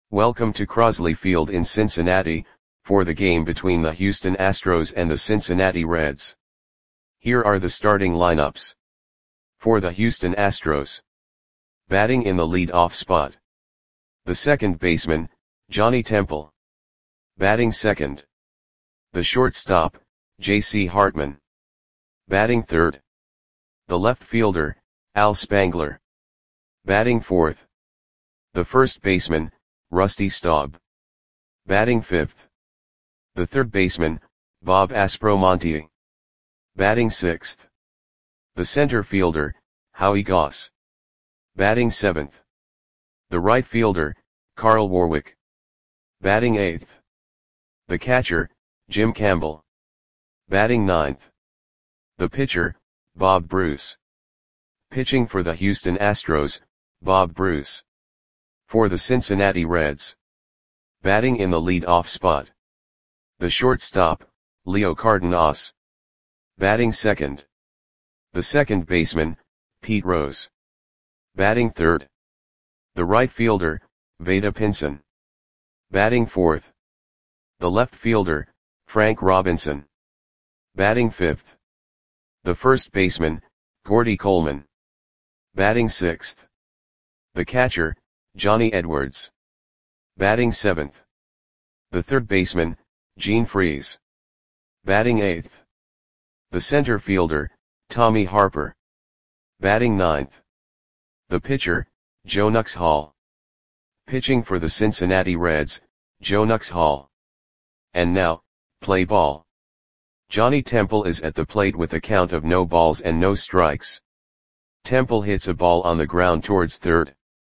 Welcome to Crosley Field in Cincinnati, for the game between the Houston Astros and the Cincinnati Reds. Here are the starting lineups. For the Houston Astros. Batting in the lead-off spot. The second baseman, Johnny Temple. Batting second. The shortstop, J.C. Hartman. Batting third. The left fielder, Al Spangler. Batting fourth. The first baseman, Rusty Staub. Batting fifth. The third baseman, Bob Aspromonte. Batting sixth. The center fielder, Howie Goss. Batting seventh. The right fielder, Carl Warwick. Batting eighth. The catcher, Jim Campbell. Batting ninth. The pitcher, Bob Bruce. Pitching for the Houston Astros, Bob Bruce. For the Cincinnati Reds. Batting in the lead-off spot. The shortstop, Leo Cardenas. Batting second. The second baseman, Pete Rose. Batting third. The right fielder, Vada Pinson. Batting fourth. The left fielder, Frank Robinson. Batting fifth. The first baseman, Gordy Coleman. Batting sixth. The catcher, Johnny Edwards. Batting seventh. The third baseman, Gene Freese. Batting eighth. The center fielder, Tommy Harper. Batting ninth. The pitcher, Joe Nuxhall. Pitching for the Cincinnati Reds, Joe Nuxhall. And now, play ball. Johnny Temple is at the plate with a count of no balls and no strikes. Temple hits a ball on the ground towards third.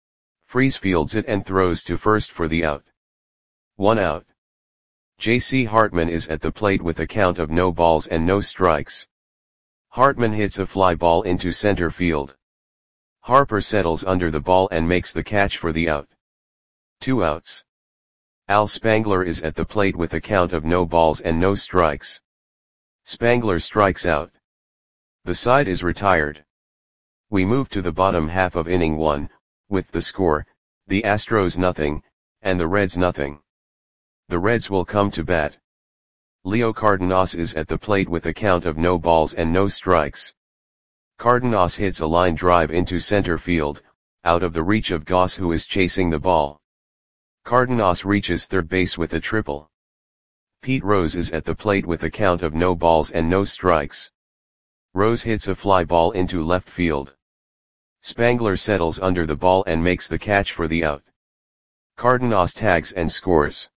Freese fields it and throws to first for the out. 1 out. J.C. Hartman is at the plate with a count of no balls and no strikes. Hartman hits a fly ball into center field. Harper settles under the ball and makes the catch for the out. 2 outs. Al Spangler is at the plate with a count of no balls and no strikes. Spangler strikes out. The side is retired. We move to the bottom half of inning 1, with the score, the Astros nothing, and the Reds nothing. The Reds will come to bat. Leo Cardenas is at the plate with a count of no balls and no strikes. Cardenas hits a line drive into center field, out of the reach of Goss, who is chasing the ball. Cardenas reaches third base with a triple. Pete Rose is at the plate with a count of no balls and no strikes. Rose hits a fly ball into left field. Spangler settles under the ball and makes the catch for the out. Cardenas tags and scores.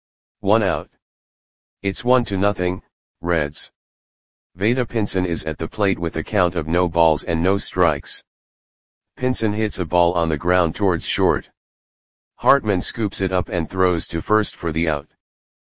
1 out. It's 1-0, Reds. Vada Pinson is at the plate with a count of no balls and no strikes. Pinson hits a ball on the ground towards short. Hartman scoops it up and throws to first for the out.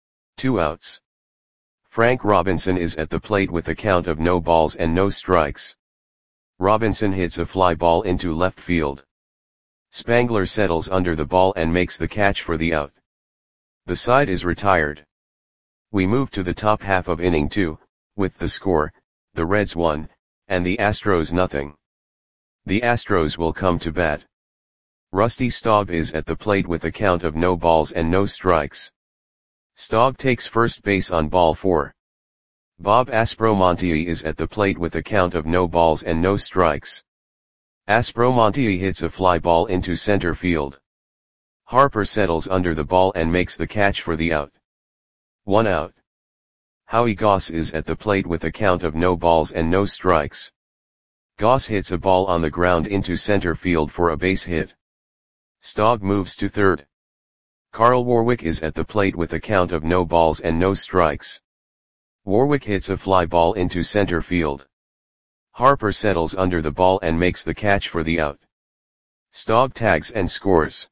2 outs. Frank Robinson is at the plate with a count of no balls and no strikes. Robinson hits a fly ball into left field. Spangler settles under the ball and makes the catch for the out. The side is retired. We move to the top half of inning 2, with the score, the Reds 1, and the Astros nothing. The Astros will come to bat. Rusty Staub is at the plate with a count of no balls and no strikes. Staub takes first base on ball 4. Bob Aspromonte is at the plate with a count of no balls and no strikes. Aspromonte hits a fly ball into center field. Harper settles under the ball and makes the catch for the out. 1 out. Howie Goss is at the plate with a count of no balls and no strikes. Goss hits a ball on the ground into center field for a base hit. Staub moves to third. Carl Warwick is at the plate with a count of no balls and no strikes. Warwick hits a fly ball into center field. Harper settles under the ball and makes the catch for the out. Staub tags and scores.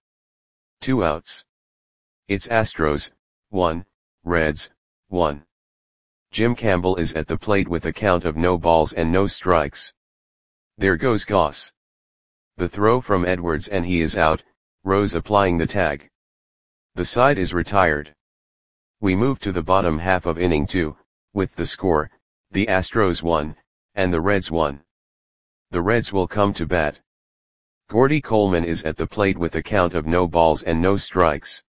2 outs. It's Astros, 1, Reds, 1. Jim Campbell is at the plate with a count of no balls and no strikes. There goes Goss. The throw from Edwards and he is out, Rose applying the tag. The side is retired. We move to the bottom half of inning 2, with the score, the Astros 1, and the Reds 1. The Reds will come to bat. Gordy Coleman is at the plate with a count of no balls and no strikes.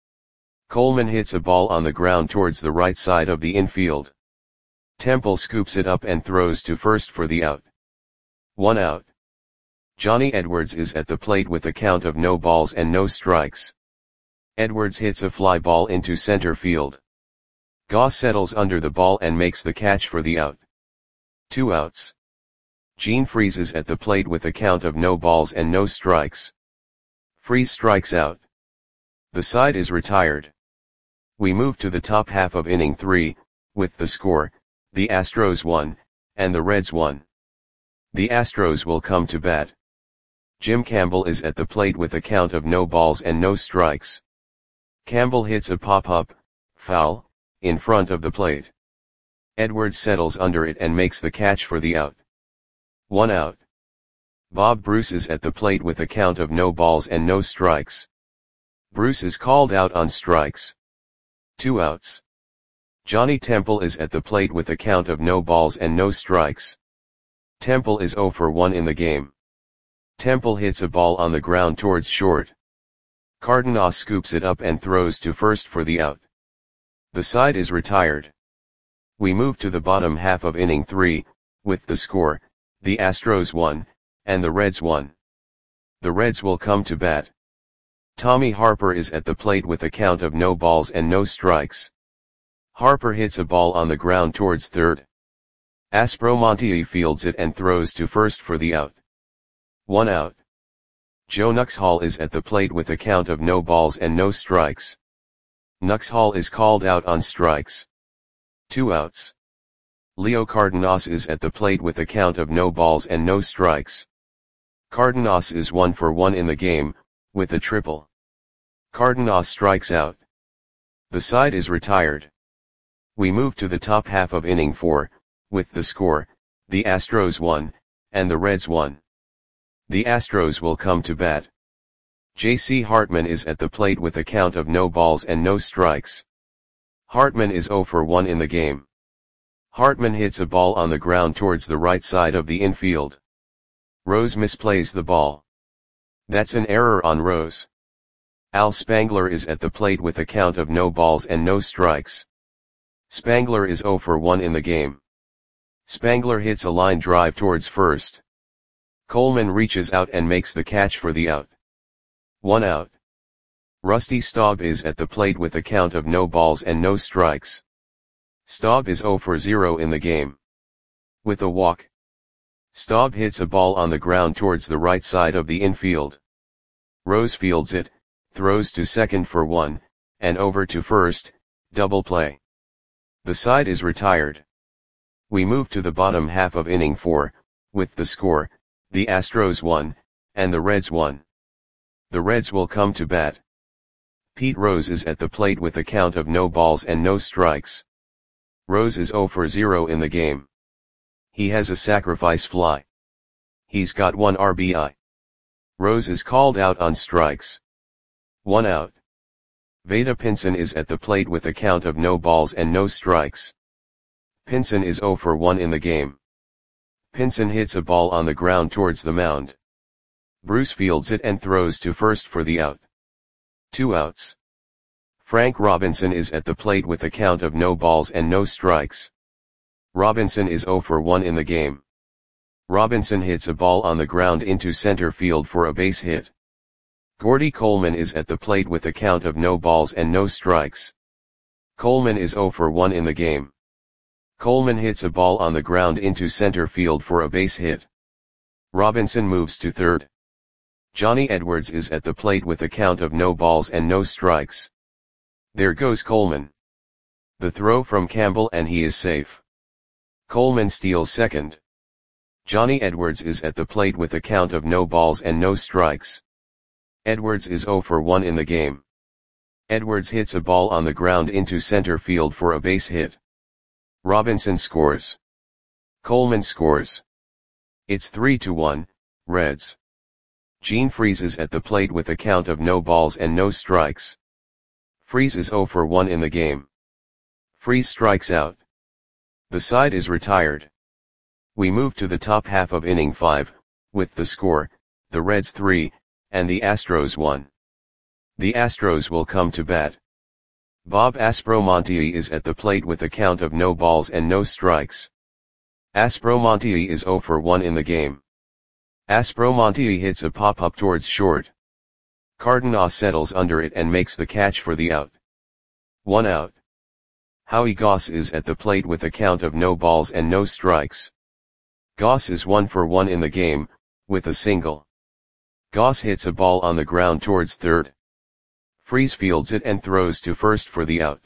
Coleman hits a ball on the ground towards the right side of the infield. Temple scoops it up and throws to first for the out. 1 out. Johnny Edwards is at the plate with a count of no balls and no strikes. Edwards hits a fly ball into center field. Goss settles under the ball and makes the catch for the out. 2 outs. Gene freezes at the plate with a count of no balls and no strikes. Freeze strikes out. The side is retired. We move to the top half of inning 3, with the score, the Astros 1, and the Reds 1. The Astros will come to bat. Jim Campbell is at the plate with a count of no balls and no strikes. Campbell hits a pop-up, foul, in front of the plate. Edwards settles under it and makes the catch for the out. 1 out. Bob Bruce is at the plate with a count of no balls and no strikes. Bruce is called out on strikes. 2 outs. Johnny Temple is at the plate with a count of no balls and no strikes. Temple is 0 for 1 in the game. Temple hits a ball on the ground towards short. Cardenas scoops it up and throws to first for the out. The side is retired. We move to the bottom half of inning 3, with the score, the Astros 1, and the Reds 1. The Reds will come to bat. Tommy Harper is at the plate with a count of no balls and no strikes. Harper hits a ball on the ground towards third. Aspromonte fields it and throws to first for the out. 1 out. Joe Nuxhall is at the plate with a count of no balls and no strikes. Nuxhall is called out on strikes. 2 outs. Leo Cardenas is at the plate with a count of no balls and no strikes. Cardenas is 1 for 1 in the game, with a triple. Cardenas strikes out. The side is retired. We move to the top half of inning 4, with the score, the Astros 1, and the Reds 1. The Astros will come to bat. J.C. Hartman is at the plate with a count of no balls and no strikes. Hartman is 0 for 1 in the game. Hartman hits a ball on the ground towards the right side of the infield. Rose misplays the ball. That's an error on Rose. Al Spangler is at the plate with a count of no balls and no strikes. Spangler is 0 for 1 in the game. Spangler hits a line drive towards first. Coleman reaches out and makes the catch for the out. 1 out. Rusty Staub is at the plate with a count of no balls and no strikes. Staub is 0 for 0 in the game. With a walk. Staub hits a ball on the ground towards the right side of the infield. Rose fields it, throws to second for 1, and over to first, double play. The side is retired. We move to the bottom half of inning 4, with the score, the Astros 1, and the Reds 1. The Reds will come to bat. Pete Rose is at the plate with a count of no balls and no strikes. Rose is 0 for 0 in the game. He has a sacrifice fly. He's got 1 RBI. Rose is called out on strikes. 1 out. Vada Pinson is at the plate with a count of no balls and no strikes. Pinson is 0 for 1 in the game. Pinson hits a ball on the ground towards the mound. Bruce fields it and throws to first for the out. 2 outs. Frank Robinson is at the plate with a count of no balls and no strikes. Robinson is 0 for 1 in the game. Robinson hits a ball on the ground into center field for a base hit. Gordy Coleman is at the plate with a count of no balls and no strikes. Coleman is 0 for 1 in the game. Coleman hits a ball on the ground into center field for a base hit. Robinson moves to third. Johnny Edwards is at the plate with a count of no balls and no strikes. There goes Coleman. The throw from Campbell and he is safe. Coleman steals second. Johnny Edwards is at the plate with a count of no balls and no strikes. Edwards is 0 for 1 in the game. Edwards hits a ball on the ground into center field for a base hit. Robinson scores. Coleman scores. It's 3-1, Reds. Gene freezes at the plate with a count of no balls and no strikes. Freeze is 0 for 1 in the game. Freeze strikes out. The side is retired. We move to the top half of inning 5, with the score, the Reds 3, and the Astros 1. The Astros will come to bat. Bob Aspromonte is at the plate with a count of no balls and no strikes. Aspromonte is 0 for 1 in the game. Aspromonte hits a pop-up towards short. Cardenas settles under it and makes the catch for the out. 1 out. Howie Goss is at the plate with a count of no balls and no strikes. Goss is 1 for 1 in the game, with a single. Goss hits a ball on the ground towards third. Freese fields it and throws to first for the out.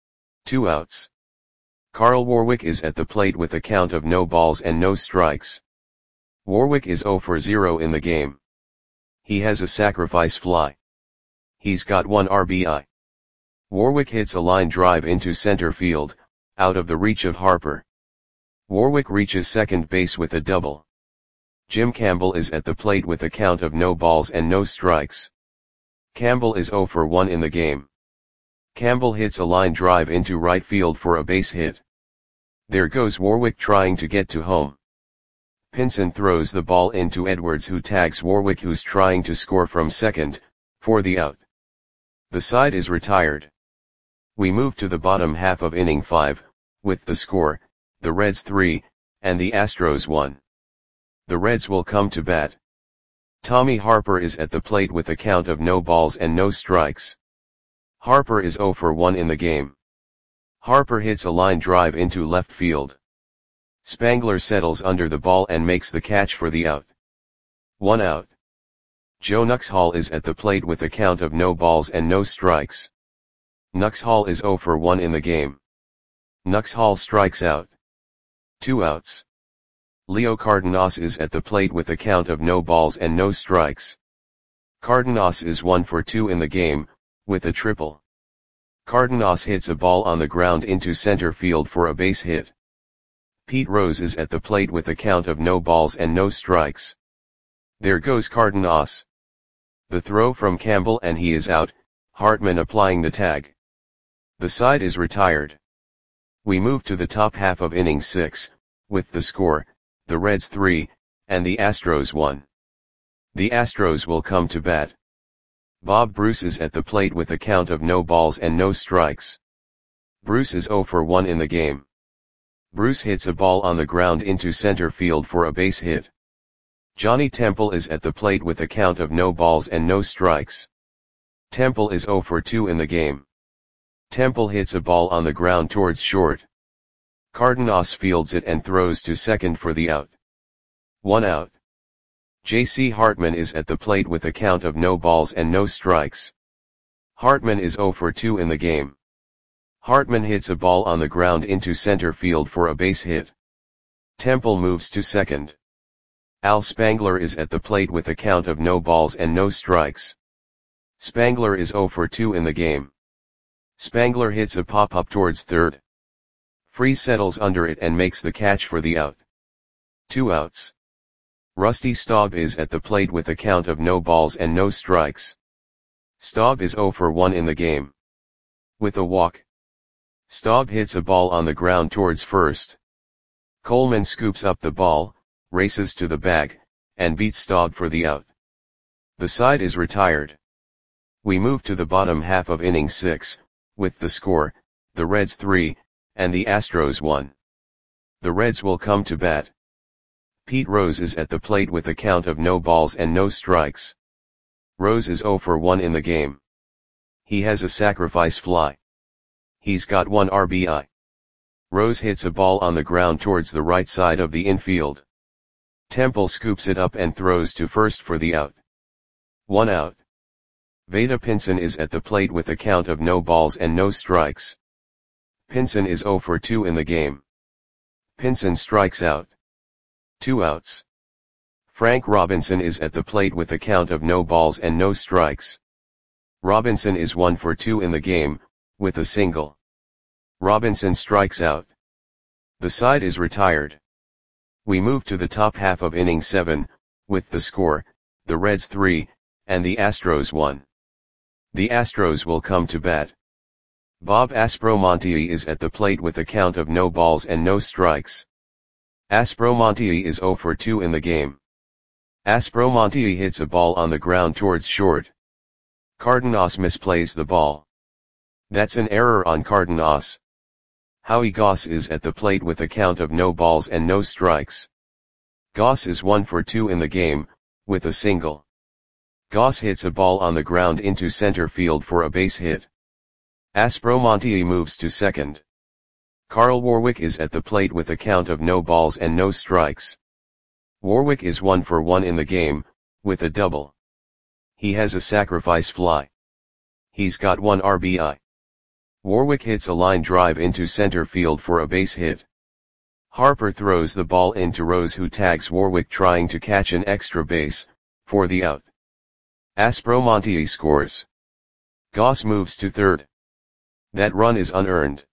2 outs. Carl Warwick is at the plate with a count of no balls and no strikes. Warwick is 0 for 0 in the game. He has a sacrifice fly. He's got 1 RBI. Warwick hits a line drive into center field, out of the reach of Harper. Warwick reaches second base with a double. Jim Campbell is at the plate with a count of no balls and no strikes. Campbell is 0 for 1 in the game. Campbell hits a line drive into right field for a base hit. There goes Warwick trying to get to home. Pinson throws the ball into Edwards, who tags Warwick, who's trying to score from second, for the out. The side is retired. We move to the bottom half of inning 5, with the score, the Reds 3, and the Astros 1. The Reds will come to bat. Tommy Harper is at the plate with a count of no balls and no strikes. Harper is 0 for 1 in the game. Harper hits a line drive into left field. Spangler settles under the ball and makes the catch for the out. 1 out. Joe Nuxhall is at the plate with a count of no balls and no strikes. Nuxhall is 0 for 1 in the game. Nuxhall strikes out. 2 outs. Leo Cardenas is at the plate with a count of no balls and no strikes. Cardenas is 1 for 2 in the game, with a triple. Cardenas hits a ball on the ground into center field for a base hit. Pete Rose is at the plate with a count of no balls and no strikes. There goes Cardenas. The throw from Campbell and he is out, Hartman applying the tag. The side is retired. We move to the top half of inning 6, with the score, the Reds 3, and the Astros 1. The Astros will come to bat. Bob Bruce is at the plate with a count of no balls and no strikes. Bruce is 0 for 1 in the game. Bruce hits a ball on the ground into center field for a base hit. Johnny Temple is at the plate with a count of no balls and no strikes. Temple is 0 for 2 in the game. Temple hits a ball on the ground towards short. Cardenas fields it and throws to second for the out. 1 out. J.C. Hartman is at the plate with a count of no balls and no strikes. Hartman is 0 for 2 in the game. Hartman hits a ball on the ground into center field for a base hit. Temple moves to second. Al Spangler is at the plate with a count of no balls and no strikes. Spangler is 0 for 2 in the game. Spangler hits a pop-up towards third. Freese settles under it and makes the catch for the out. 2 outs. Rusty Staub is at the plate with a count of no balls and no strikes. Staub is 0 for 1 in the game. With a walk. Staub hits a ball on the ground towards first. Coleman scoops up the ball, races to the bag, and beats Staub for the out. The side is retired. We move to the bottom half of inning 6, with the score, the Reds 3, and the Astros 1. The Reds will come to bat. Pete Rose is at the plate with a count of no balls and no strikes. Rose is 0 for 1 in the game. He has a sacrifice fly. He's got 1 RBI. Rose hits a ball on the ground towards the right side of the infield. Temple scoops it up and throws to first for the out. 1 out. Vada Pinson is at the plate with a count of no balls and no strikes. Pinson is 0 for 2 in the game. Pinson strikes out. 2 outs. Frank Robinson is at the plate with a count of no balls and no strikes. Robinson is 1 for 2 in the game, with a single. Robinson strikes out. The side is retired. We move to the top half of inning 7, with the score, the Reds 3, and the Astros 1. The Astros will come to bat. Bob Aspromonte is at the plate with a count of no balls and no strikes. Aspromonte is 0 for 2 in the game. Aspromonte hits a ball on the ground towards short. Cardenas misplays the ball. That's an error on Cardenas. Howie Goss is at the plate with a count of no balls and no strikes. Goss is 1 for 2 in the game, with a single. Goss hits a ball on the ground into center field for a base hit. Aspromonte moves to second. Carl Warwick is at the plate with a count of no balls and no strikes. Warwick is 1 for 1 in the game, with a double. He has a sacrifice fly. He's got 1 RBI. Warwick hits a line drive into center field for a base hit. Harper throws the ball into Rose, who tags Warwick trying to catch an extra base, for the out. Aspromonte scores. Goss moves to third. That run is unearned.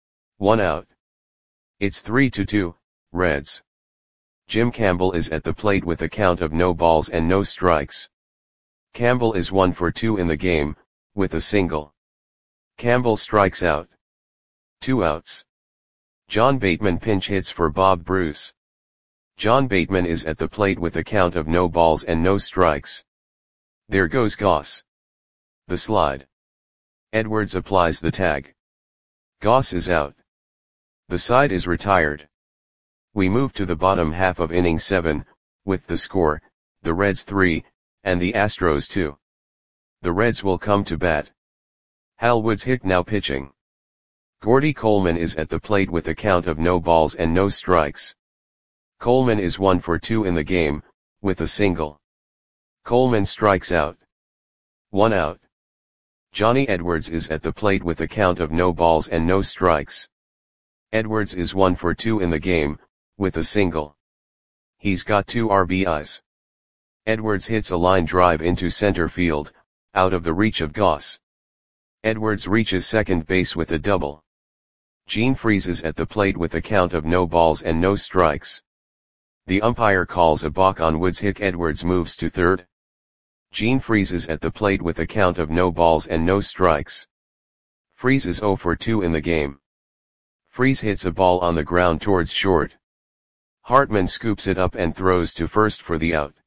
1 out. It's 3-2, Reds. Jim Campbell is at the plate with a count of no balls and no strikes. Campbell is 1 for 2 in the game, with a single. Campbell strikes out. 2 outs. John Bateman pinch hits for Bob Bruce. John Bateman is at the plate with a count of no balls and no strikes. There goes Goss. The slide. Edwards applies the tag. Goss is out. The side is retired. We move to the bottom half of inning 7, with the score, the Reds 3, and the Astros 2. The Reds will come to bat. Hal Woods-Hick now pitching. Gordy Coleman is at the plate with a count of no balls and no strikes. Coleman is 1 for 2 in the game, with a single. Coleman strikes out. 1 out. Johnny Edwards is at the plate with a count of no balls and no strikes. Edwards is 1 for 2 in the game, with a single. He's got 2 RBIs. Edwards hits a line drive into center field, out of the reach of Goss. Edwards reaches second base with a double. Gene freezes at the plate with a count of no balls and no strikes. The umpire calls a balk on Woods-Hick. Edwards moves to third. Gene freezes at the plate with a count of no balls and no strikes. Freeze is 0 for 2 in the game. Freeze hits a ball on the ground towards short. Hartman scoops it up and throws to first for the out.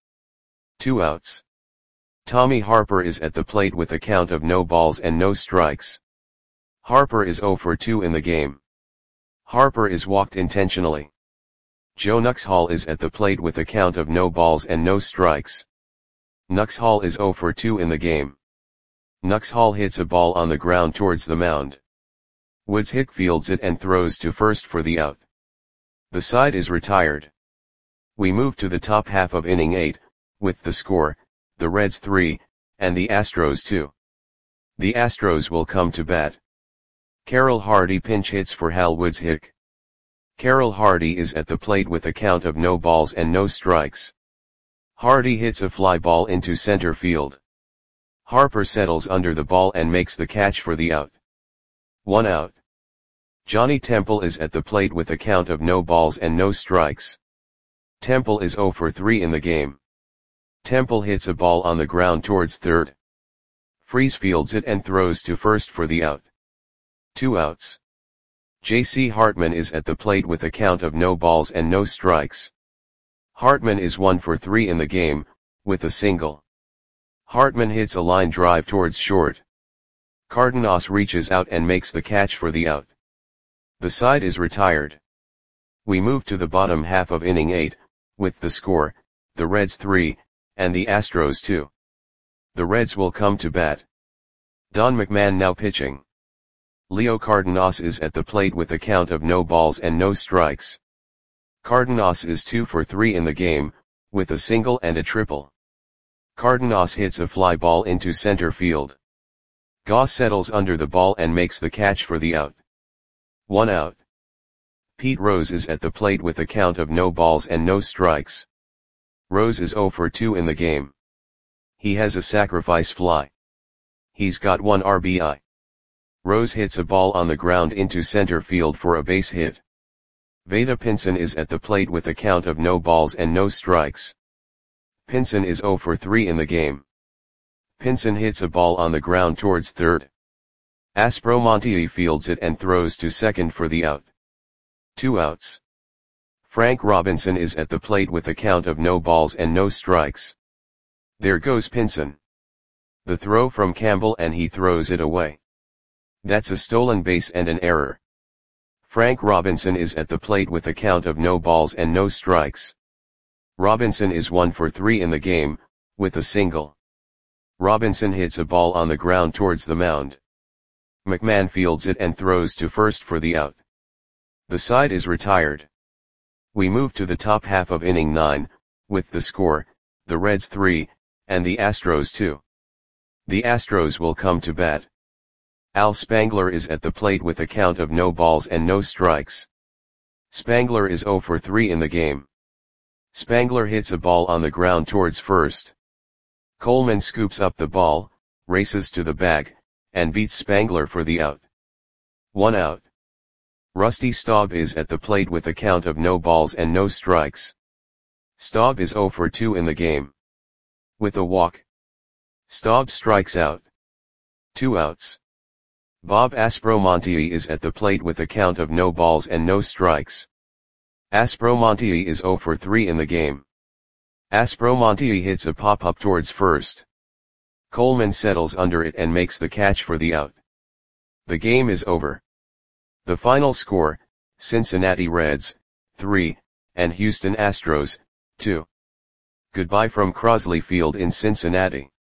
2 outs. Tommy Harper is at the plate with a count of no balls and no strikes. Harper is 0 for 2 in the game. Harper is walked intentionally. Joe Nuxhall is at the plate with a count of no balls and no strikes. Nuxhall is 0 for 2 in the game. Nuxhall hits a ball on the ground towards the mound. Woods-Hick fields it and throws to first for the out. The side is retired. We move to the top half of inning 8, with the score, the Reds 3, and the Astros 2. The Astros will come to bat. Carroll Hardy pinch hits for Hal Woods-Hick. Carroll Hardy is at the plate with a count of no balls and no strikes. Hardy hits a fly ball into center field. Harper settles under the ball and makes the catch for the out. 1 out. Johnny Temple is at the plate with a count of no balls and no strikes. Temple is 0 for 3 in the game. Temple hits a ball on the ground towards third. Freeze fields it and throws to first for the out. 2 outs. J.C. Hartman is at the plate with a count of no balls and no strikes. Hartman is 1 for 3 in the game, with a single. Hartman hits a line drive towards short. Cardenas reaches out and makes the catch for the out. The side is retired. We move to the bottom half of inning 8, with the score, the Reds 3, and the Astros 2. The Reds will come to bat. Don McMahon now pitching. Leo Cardenas is at the plate with a count of no balls and no strikes. Cardenas is 2 for 3 in the game, with a single and a triple. Cardenas hits a fly ball into center field. Goss settles under the ball and makes the catch for the out. 1 out. Pete Rose is at the plate with a count of no balls and no strikes. Rose is 0 for 2 in the game. He has a sacrifice fly. He's got 1 RBI. Rose hits a ball on the ground into center field for a base hit. Vada Pinson is at the plate with a count of no balls and no strikes. Pinson is 0 for 3 in the game. Pinson hits a ball on the ground towards third. Aspromonte fields it and throws to second for the out. 2 outs. Frank Robinson is at the plate with a count of no balls and no strikes. There goes Pinson. The throw from Campbell and he throws it away. That's a stolen base and an error. Frank Robinson is at the plate with a count of no balls and no strikes. Robinson is 1 for 3 in the game, with a single. Robinson hits a ball on the ground towards the mound. McMahon fields it and throws to first for the out. The side is retired. We move to the top half of inning 9, with the score, the Reds 3, and the Astros 2. The Astros will come to bat. Al Spangler is at the plate with a count of no balls and no strikes. Spangler is 0 for 3 in the game. Spangler hits a ball on the ground towards first. Coleman scoops up the ball, races to the bag, and beats Spangler for the out. 1 out. Rusty Staub is at the plate with a count of no balls and no strikes. Staub is 0 for 2 in the game. With a walk, Staub strikes out. 2 outs. Bob Aspromonte is at the plate with a count of no balls and no strikes. Aspromonte is 0 for 3 in the game. Aspromonte hits a pop-up towards first. Coleman settles under it and makes the catch for the out. The game is over. The final score, Cincinnati Reds, 3, and Houston Astros, 2. Goodbye from Crosley Field in Cincinnati.